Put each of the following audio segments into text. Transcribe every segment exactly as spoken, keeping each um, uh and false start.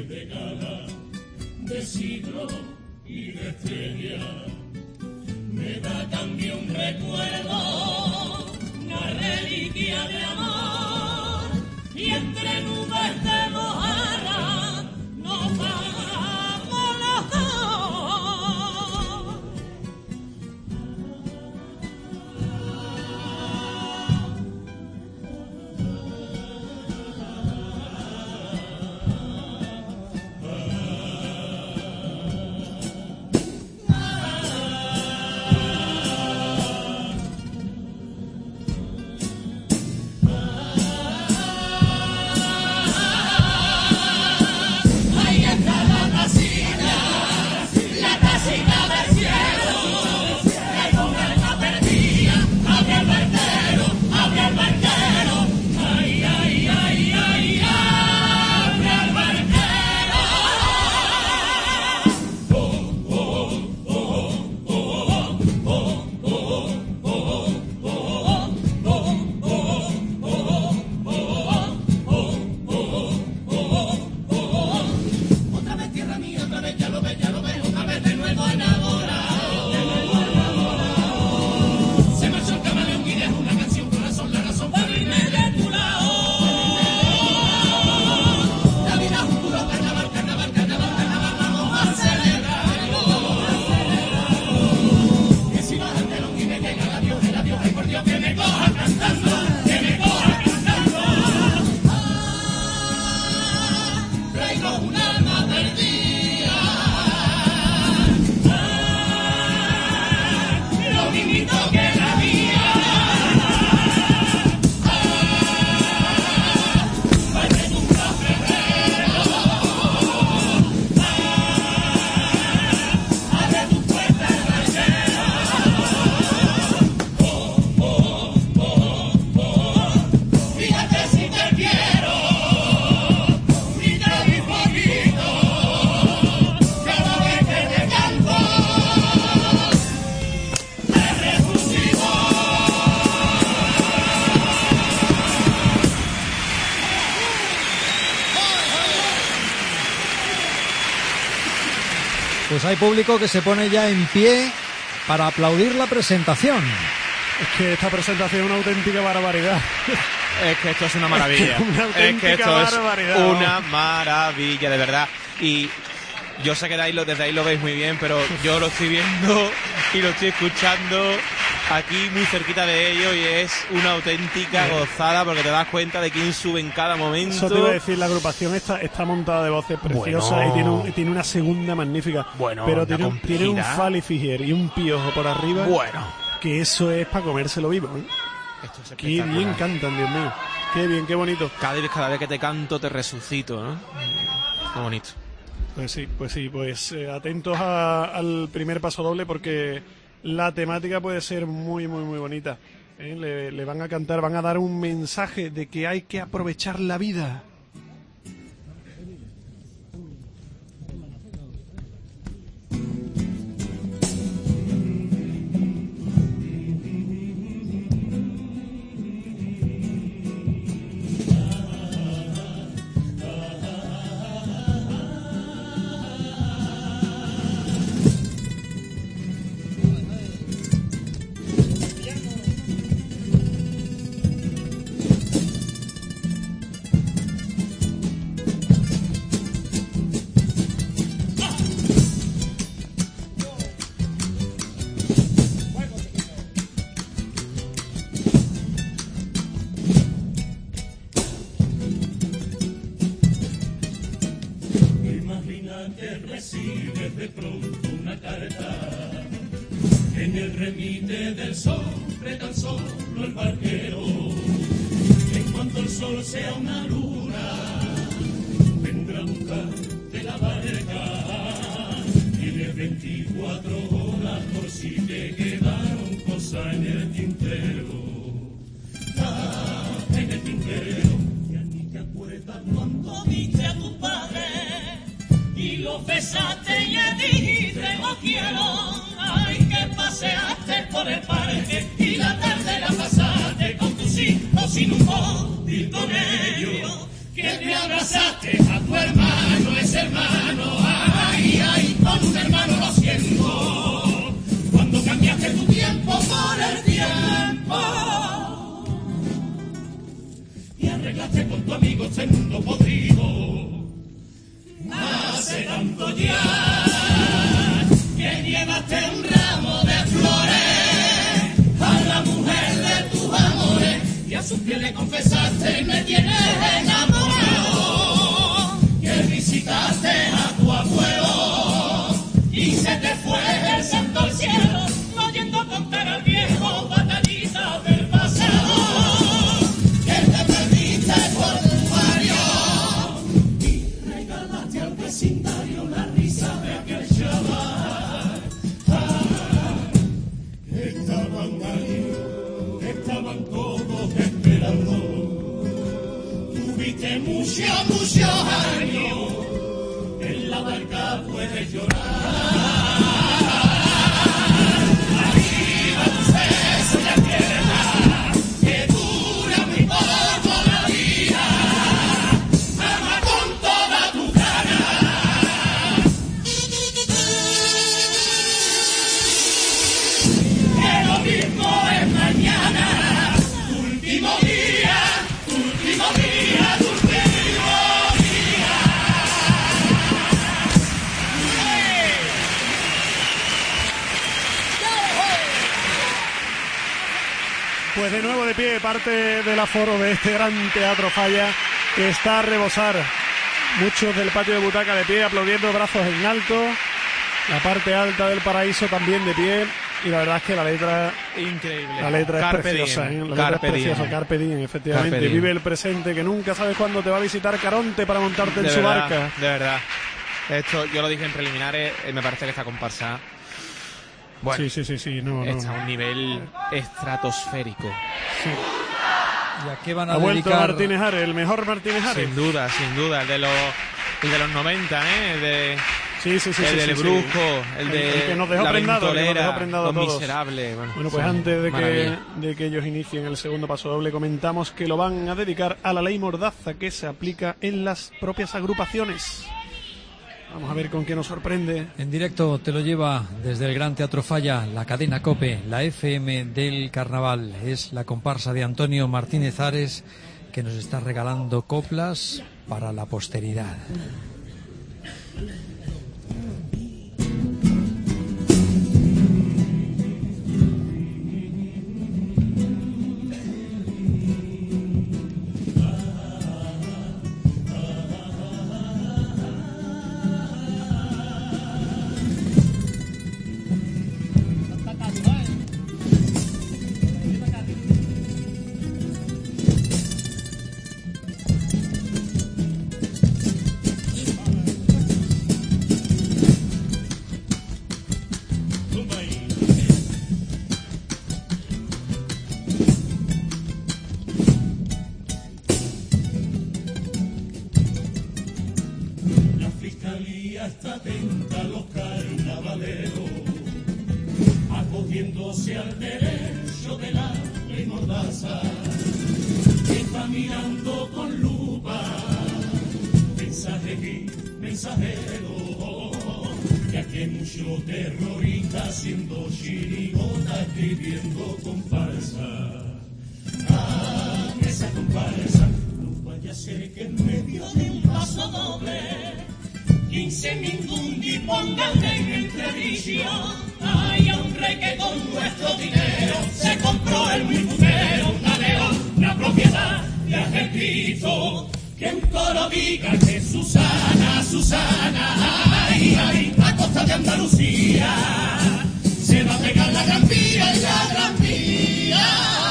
de gala, de siglo y de estrella. Me da a cambio un recuerdo, una reliquia de amor, y entre nubes de mojarra nos vamos los dos. Pues hay público que se pone ya en pie para aplaudir la presentación. Es que esta presentación es una auténtica barbaridad. Es que esto es una maravilla. Es que, una es que esto barbaridad, es una maravilla, de verdad. Y yo sé que de ahí lo, desde ahí lo veis muy bien, pero yo lo estoy viendo y lo estoy escuchando aquí muy cerquita de ellos y es una auténtica gozada porque te das cuenta de quién sube en cada momento. Eso te iba a decir, la agrupación está, está montada de voces preciosas bueno. y tiene, un, y tiene una segunda magnífica. Bueno, pero tiene un, tiene un Falifigier y un Piojo por arriba. Bueno. Que eso es para comérselo vivo, ¿eh? Esto es qué bien cantan, Dios mío. Qué bien, qué bonito. Cada vez, cada vez que te canto te resucito, ¿no? Qué bonito. Pues sí, pues sí, pues eh, atentos a, al primer paso doble porque la temática puede ser muy, muy, muy bonita. ¿eh? Le, le van a cantar, van a dar un mensaje de que hay que aprovechar la vida. Recibes de pronto una carta en el remite del sobre tan solo el barquero. En cuanto el sol sea una luna, vendrá a buscarte la barca. Tienes veinticuatro horas por si te quedaron cosas en el tintero. Ah, en el tintero. Ya ni te acuerdas cuando viste a tu padre y lo besaste y le dijiste no quiero. Ay, que paseaste por el parque y la tarde la pasaste con tus hijos sin un móvil con ellos. Que te abrazaste a tu hermano ese hace tanto ya que llevaste un ramo de flores a la mujer de tus amores y a sus pies le confesaste me tienes enamorado, que visitaste a tu abuelo y se te fue el santo al cielo, oyendo contar al viejo batallitas del pasado, que te perdiste por tu barrio y regalaste al vecindario la risa de aquel chaval. Ah, estaban ahí, estaban todos esperando, tuviste muchos, muchos años, en la barca puedes llorar. Pues de nuevo de pie, parte del aforo de este gran Teatro Falla, que está a rebosar. Muchos del patio de butaca de pie, aplaudiendo, brazos en alto. La parte alta del paraíso también de pie. Y la verdad es que la letra... Increíble. La letra es Carpe preciosa, diem. ¿eh? La Carpe letra es preciosa, diem. Carpe diem, efectivamente. Carpe diem. Vive el presente, que nunca sabes cuándo te va a visitar Caronte para montarte en De su verdad, barca. de verdad. Esto, yo lo dije en preliminares, eh, me parece que esta comparsa... Bueno, Sí, sí, sí, sí, no, no. está a un nivel estratosférico. Sí. ¿Y a qué van a Ha vuelto dedicar? Martínez Ares, el mejor Martínez Ares. Sin duda, sin duda. El de los, el de los noventa, ¿eh? El de... Sí, sí, sí. el sí, del sí, Brujo, sí. el de el que nos dejó la prendado, el que nos Ventolera, dejó prendado a Los todos. Miserables. Bueno, Bueno, pues son antes de que, maravillas. de que ellos inicien el segundo paso doble, comentamos que lo van a dedicar a la ley Mordaza que se aplica en las propias agrupaciones. Vamos a ver con qué nos sorprende. En directo te lo lleva desde el Gran Teatro Falla, la cadena COPE, la F M del Carnaval. Es la comparsa de Antonio Martínez Ares que nos está regalando coplas para la posteridad. La fiscalía está atenta a los carnavaleros, acogiéndose al derecho de la ley Mordaza, que está mirando con lupa mensajes y mensajeros, que aquí hay mucho terrorista haciendo chirigota, escribiendo comparsa. Ah, esa comparsa no vaya a ser que en medio de un paso doble quince mindundi pongan en entredicho. Hay un rey que con nuestro dinero se compró el muy putero, una león, una propiedad de aquel Cristo. Que un coro diga que Susana, Susana, ay, ay, a costa de Andalucía se va a pegar la gran vía y la gran vía.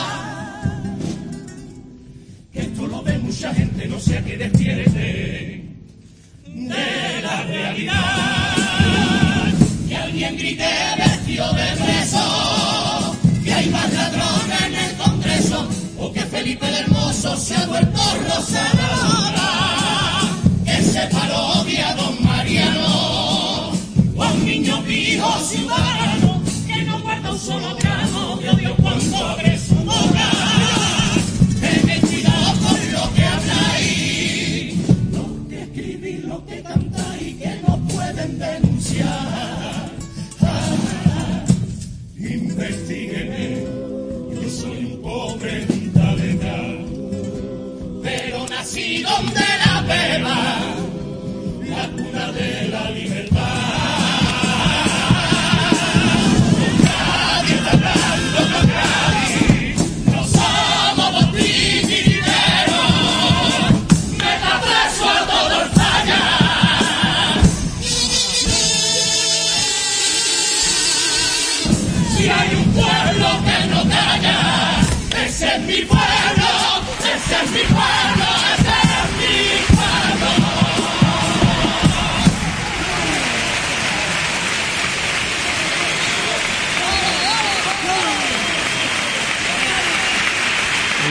Que esto lo ve mucha gente, no sea que despierte de la realidad, que alguien grite vestido de preso, que hay más ladrones en el Congreso, o que Felipe el Hermoso se ha vuelto rosadora, que se parodia a don Mariano, o a un niño pijo ciudadano, que no guarda un solo gramo de odio cuando abre su boca. Tened cuidado con lo que habláis, lo que escribís, lo que cantáis, que no pueden denunciar. Ah, investíguenme, yo soy un pobre talental, pero nací donde la beba, la cuna de la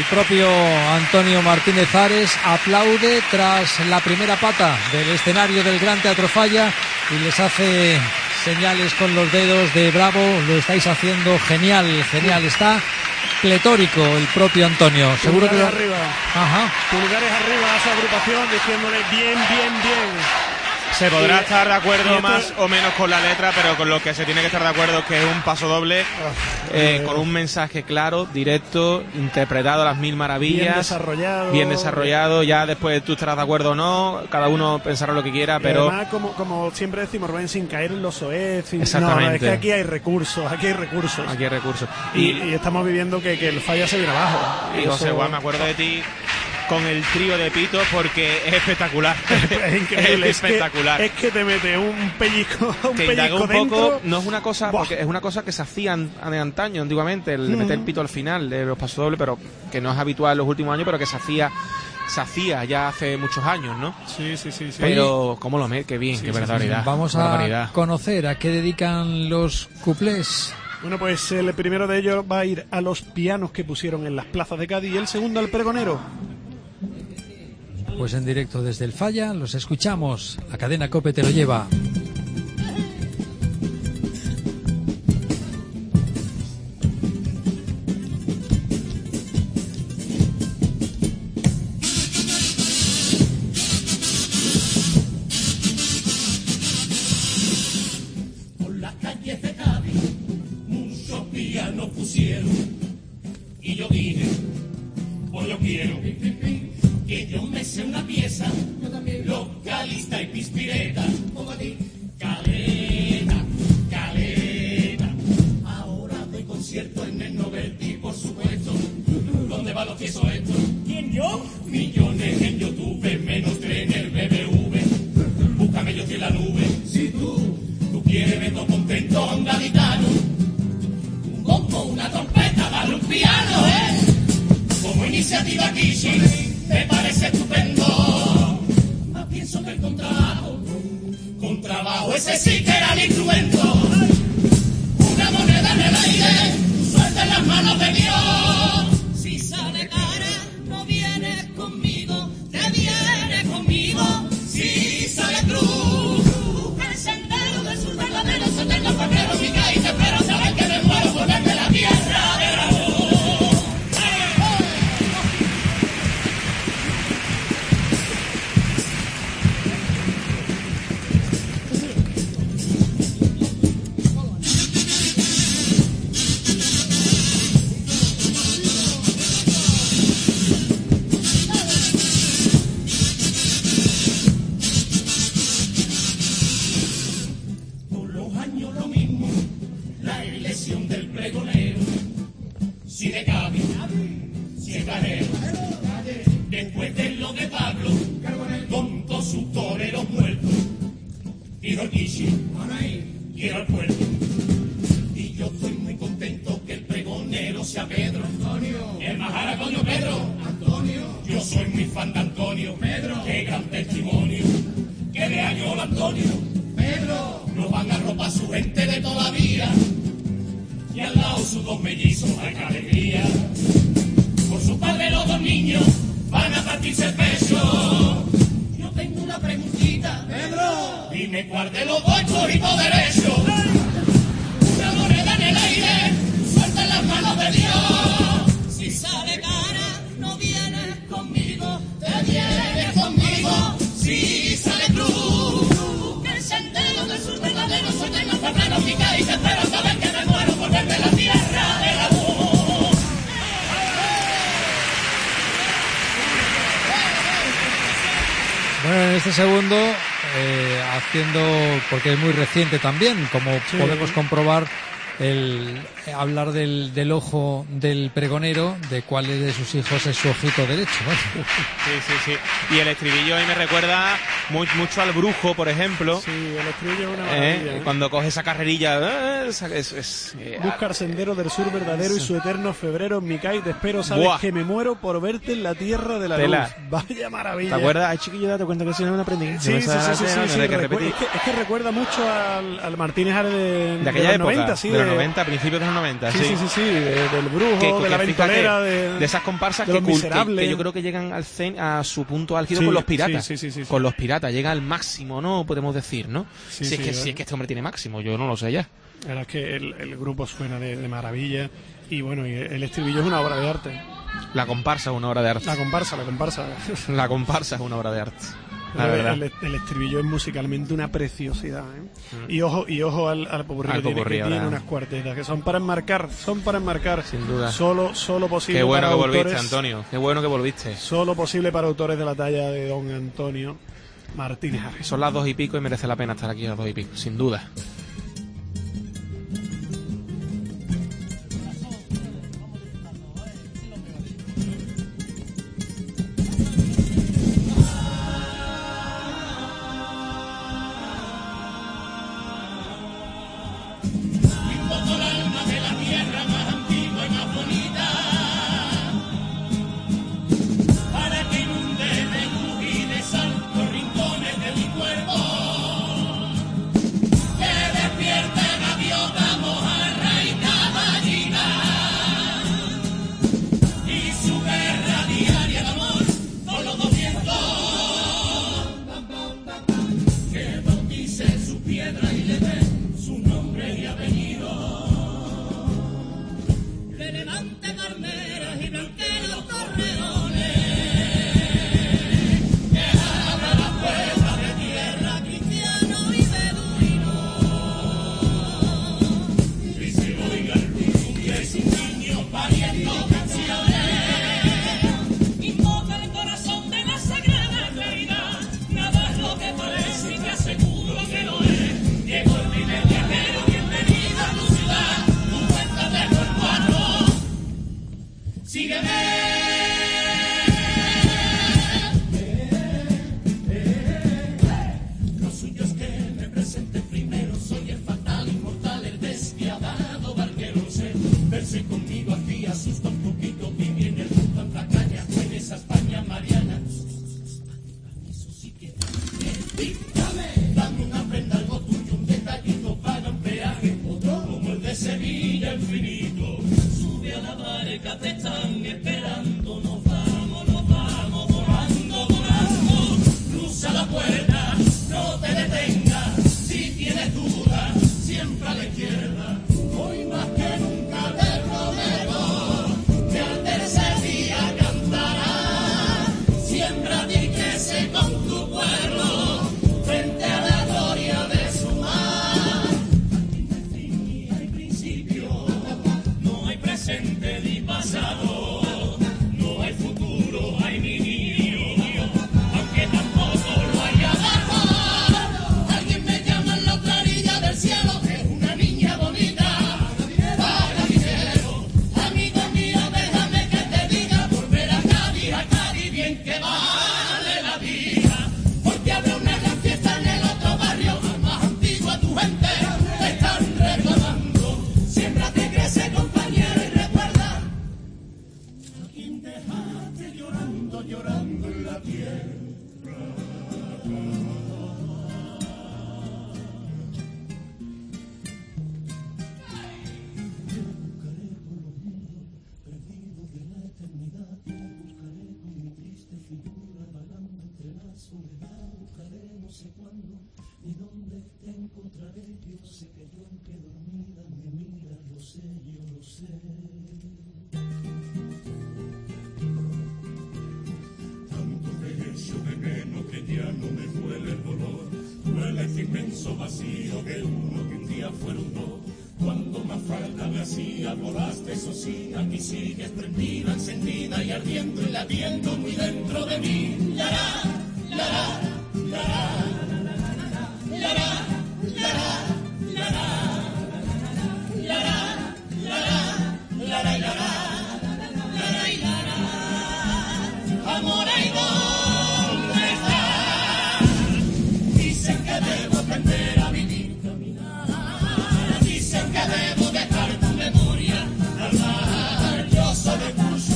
propio Antonio Martínez Ares aplaude tras la primera pata del escenario del Gran Teatro Falla y les hace señales con los dedos de bravo, lo estáis haciendo genial, genial, está pletórico el propio Antonio. Seguro que lo... arriba. Ajá. Pulgares arriba a esa agrupación diciéndole bien, bien, bien. Se podrá y, estar de acuerdo esto... más o menos con la letra, pero con lo que se tiene que estar de acuerdo es que es un paso doble eh, eh, con un mensaje claro, directo, interpretado a las mil maravillas, bien desarrollado, bien desarrollado. Ya después tú estarás de acuerdo o no, cada uno pensará lo que quiera, y pero además, como, como siempre decimos, Rubén, sin caer en los soez, sin... Exactamente. No, es que aquí hay recursos, aquí hay recursos, aquí hay recursos y, y, y estamos viviendo que, que el Falla se viene abajo. Y José eso... Juan, me acuerdo de ti con el trío de Pito porque es espectacular. Es increíble. Es espectacular. Es que, es que te mete un pellizco, un te pellizco un dentro. Poco, no es una cosa, porque es una cosa que se hacía de antaño, antiguamente, el de meter el pito al final de los pasodobles, pero que no es habitual en los últimos años, pero que se hacía se hacía ya hace muchos años, ¿no? Sí, sí, sí. sí. Pero, ¿cómo lo me? Qué bien, sí, qué sí, barbaridad. Sí. Vamos a barbaridad. conocer a qué dedican los cuplés. Bueno, pues el primero de ellos va a ir a los pianos que pusieron en las plazas de Cádiz y el segundo al pregonero. Pues en directo desde el Falla los escuchamos. La cadena COPE te lo lleva. Por las calles de Cádiz muchos pianos pusieron y yo dije, pues yo quiero que yo me sé una pieza localista y pispireta, como a ti, caleta, caleta. Ahora doy concierto en el Novelty, por supuesto. ¿Dónde van los tiesos estos? ¿Quién, yo? Millones en YouTube, menos tres en el B B V. Búscame, yo estoy en la nube. Si tú, tú quieres verlo contento a un gaditano, un bombo, una trompeta, dale un piano, ¿eh? Como iniciativa Kishi. Me parece estupendo, más pienso que el contrabajo, con trabajo ese sí que era el instrumento. Una moneda en el aire, suelta en las manos de Dios. Si sale cara, no vienes conmigo, te vienes conmigo. Si sale cruz, el sendero del sur verdadero, se tenga paquero, mi caída, espero saber que me muero por verte la tierra de la voz. Después de lo de Pablo, con todos sus toreros muertos, quiero el Kishi, quiero el puerto. Y yo estoy muy contento que el pregonero sea Pedro Antonio, el majara coño Pedro Antonio. Yo soy muy fan de Antonio Pedro, qué gran testimonio, que de año el Antonio Pedro nos van a arropar su gente de todavía, y al lado sus dos mellizos, ay qué alegría. Por su padre los dos niños van a partirse el pecho. Yo tengo una preguntita, Pedro. Dime cuál de los dos es corito derecho. Una moneda en el aire, suelta en las manos de Dios. Si sale cara, no vienes conmigo, te vienes conmigo. Si sale cruz, el sendero del sur verdadero, soy de los febrero, mi Cádiz, espero saber que me muero por verte la tierra de la luz. Bueno, en este segundo, eh, haciendo, porque es muy reciente también, como sí. podemos comprobar, el hablar del, del ojo del pregonero, de cuál de sus hijos es su ojito derecho. Bueno. Sí, sí, sí. Y el estribillo ahí me recuerda muy, mucho al brujo, por ejemplo. Sí, el estribillo es una maravilla. ¿Eh? ¿Eh? Cuando coge esa carrerilla. Es, es, es, eh, Buscar sendero del sur verdadero y su eterno febrero en mi calle, te espero, sabes Buah. que me muero por verte en la tierra de la Tela. luz. Vaya maravilla. ¿Te acuerdas? Ay, chiquillo, date cuenta que si no me aprendí. Sí, sí, sí, sí, sí, sí, sí. Que es, que, es que recuerda mucho al, al Martínez Ares de, de aquella de los época, noventa, sí, de, de, noventa, principios de los noventa, sí. Sí, Sí, sí, sí, de, del Brujo, que, de que la Ventolera, de, de esas comparsas de que, los cul- que, Miserables. que yo creo que llegan al cen, a su punto álgido Sí, con los piratas. sí, sí, sí, sí, con sí. los piratas, llega al máximo, ¿no? Podemos decir, ¿no? Sí, si, es sí, que, ¿verdad? si es que este hombre tiene máximo, yo no lo sé ya. La verdad es que el, el grupo suena de, de maravilla y bueno, y el estribillo es una obra de arte. La comparsa es una obra de arte. La comparsa, la comparsa. La comparsa es una obra de arte. La verdad. El, el estribillo es musicalmente una preciosidad, ¿eh? Mm. Y ojo, y ojo al, al popurrí, Al que tiene, popurrí, que tiene ahora. unas cuartetas que son para enmarcar, son para enmarcar. Sin duda. Solo, solo posible Qué bueno para que volviste, autores, Antonio. Qué bueno que volviste. Solo posible para autores de la talla de don Antonio Martínez Ares. Son las dos y pico y merece la pena estar aquí a las dos y pico, sin duda.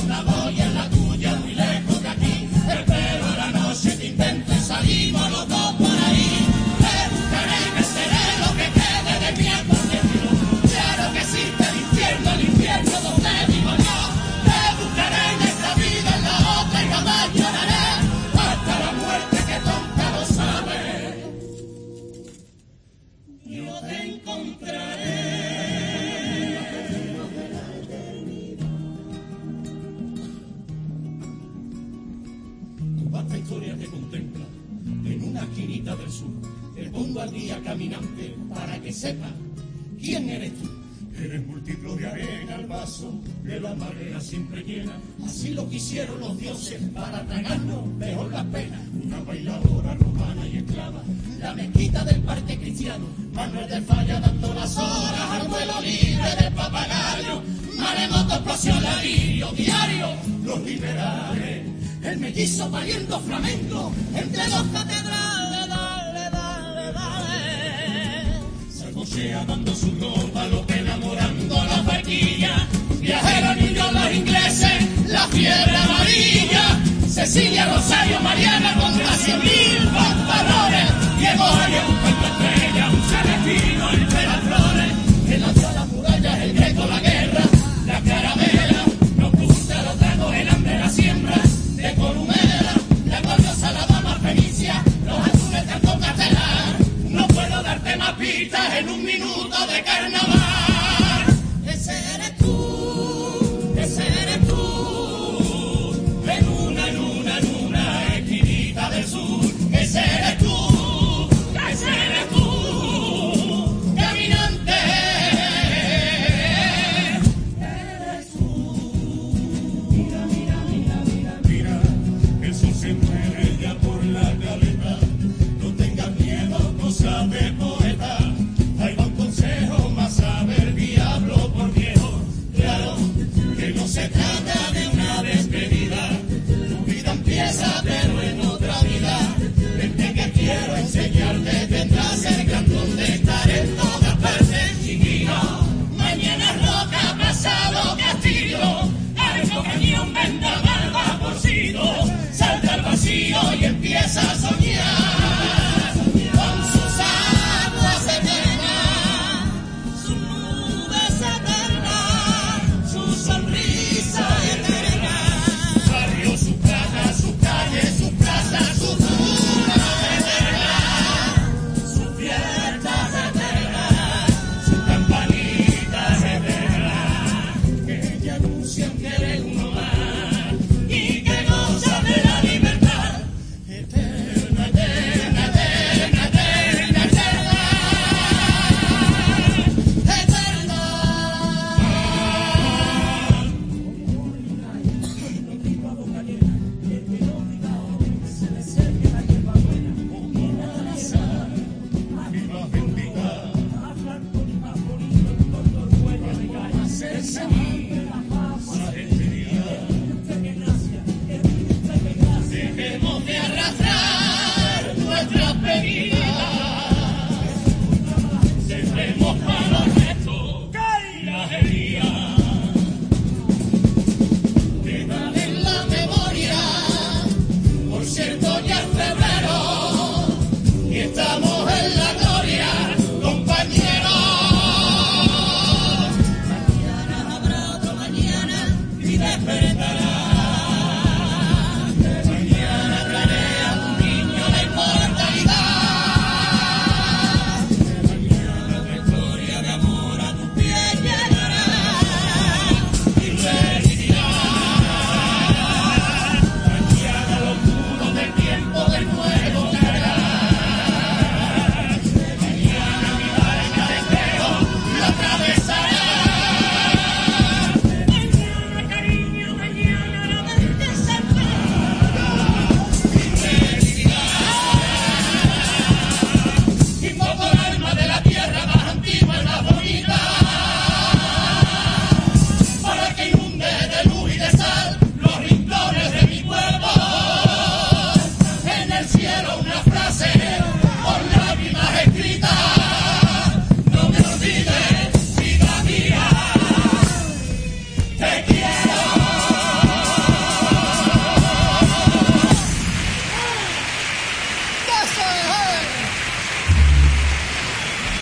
Salimos los dos. pongo al día caminante para que sepa quién eres tú. Eres múltiplo de arena al vaso de la marea siempre llena. Así lo quisieron los dioses para tragarnos mejor las penas. Una bailadora romana y esclava, la mezquita del parte cristiano. Manuel del Falla dando las horas al vuelo libre del papagayo. Maremoto, explosión, larillo, diario, los liberales. El mellizo pariendo flamenco entre dos catedrales. Dale, dale, dale. Se cosea dando su ropa, lo que enamorando la barquilla. Viajeros niños los ingleses, la fiebre amarilla. Cecilia, Rosario, Mariana con cien mil pantalones. Diego Arias, un cuento estrella, un celestino entre las flores. El hacia las murallas, el greco, la guerra, la caravela. Nos gusta los tragos, el hambre, la siembra de Columela. La gloriosa, la dama fenicia, los azules del Castelar. No puedo darte más pistas en un minuto de carnaval.